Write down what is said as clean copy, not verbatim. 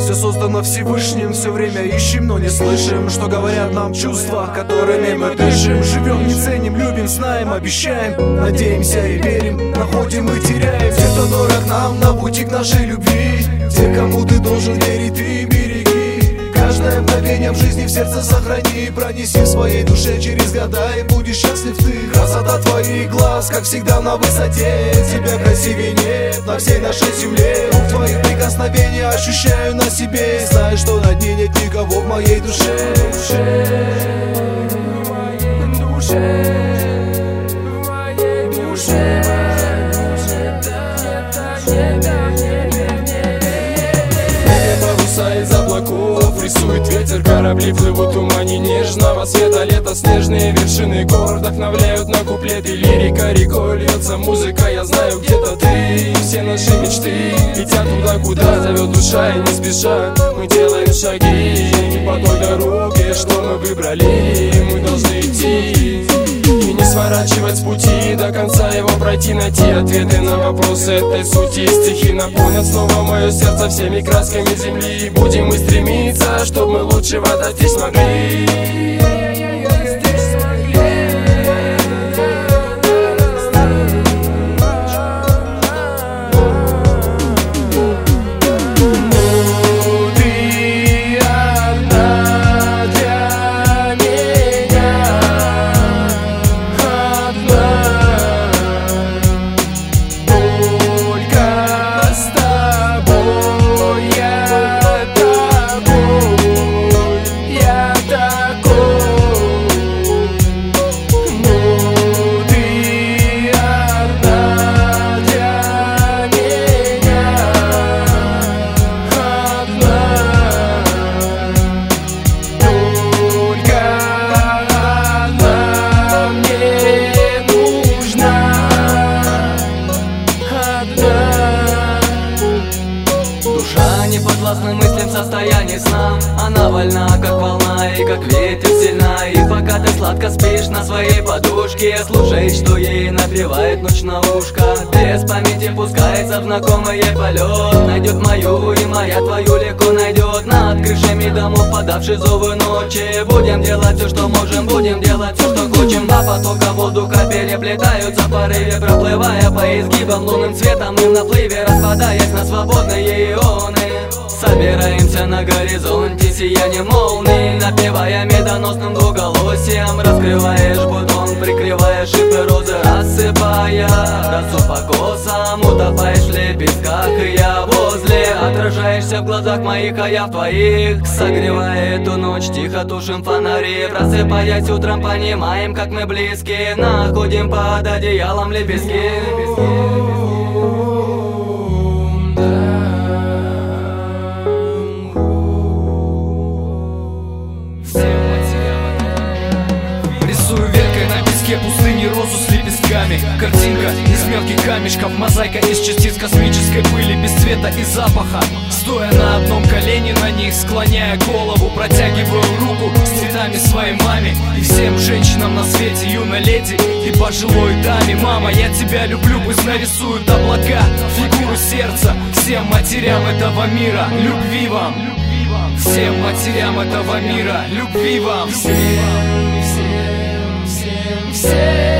все создано Всевышним. Все время ищем, но не слышим, что говорят нам чувства, которыми мы дышим. Живем, не ценим, любим, знаем, обещаем, надеемся и верим, находим и теряем. Те, кто дорог нам на пути к нашей любви, те, кому ты должен верить, ты береги. Каждое мгновение в жизни в сердце сохрани, пронеси в своей душе через года, и будешь счастлив ты. Красота твоих глаз, как всегда, на высоте. Тебя красивее нет на всей нашей земле. Рук твоих прикосновений ощущаю на себе, и знаю, что на дне нет никого в моей душе. Из облаков рисует ветер, корабли плывут в тумане нежного света. Лето, снежные вершины гор вдохновляют на куплеты. Лирика рекой льется, музыка, я знаю, где-то ты. Все наши мечты летят туда, куда зовет душа, и не спеша мы делаем шаги по той дороге, что мы выбрали. Мы должны идти и не сворачивать с пути, до конца его пройти, найти ответы на вопросы этой сути. Стихи наполнят снова мое сердце всеми красками земли, и будем мы стремиться, чтобы мы лучшего достичь смогли. Подвластна мыслям в состоянии сна. Она вольна, как волна, и как ветер сильна. И пока ты сладко спишь на своей подушке, слушай, что ей напевает ночь на ушко. Без памяти пускается в знакомый полет, найдет мою, и моя твою легко найдет. Над крышами домов, подавши зовы ночи, будем делать все, что можем, будем делать все, что хочем. Два потока воздуха переплетаются в порыве, проплывая по изгибам лунным цветом. И в наплыве распадаясь на свободные ионы, собираемся на горизонте сияние молнии, напевая медоносным двуголосием. Раскрываешь бутон, прикрываешь шипы розы, рассыпая росу по косам. Утопаешь в лепестках, и я возле. Отражаешься в глазах моих, а я в твоих. Согревая эту ночь, тихо тушим фонари. Просыпаясь утром, понимаем, как мы близки. Находим под одеялом лепестки. Пустыни розу с лепестками. Картинка из мелких камешков, мозаика из частиц космической пыли, без цвета и запаха. Стоя на одном колене, на них склоняя голову, протягиваю руку с цветами своей маме и всем женщинам на свете, юной леди и пожилой даме. Мама, я тебя люблю, пусть нарисуют облака фигуру сердца всем матерям этого мира. Любви вам, всем матерям этого мира. Любви вам, всем.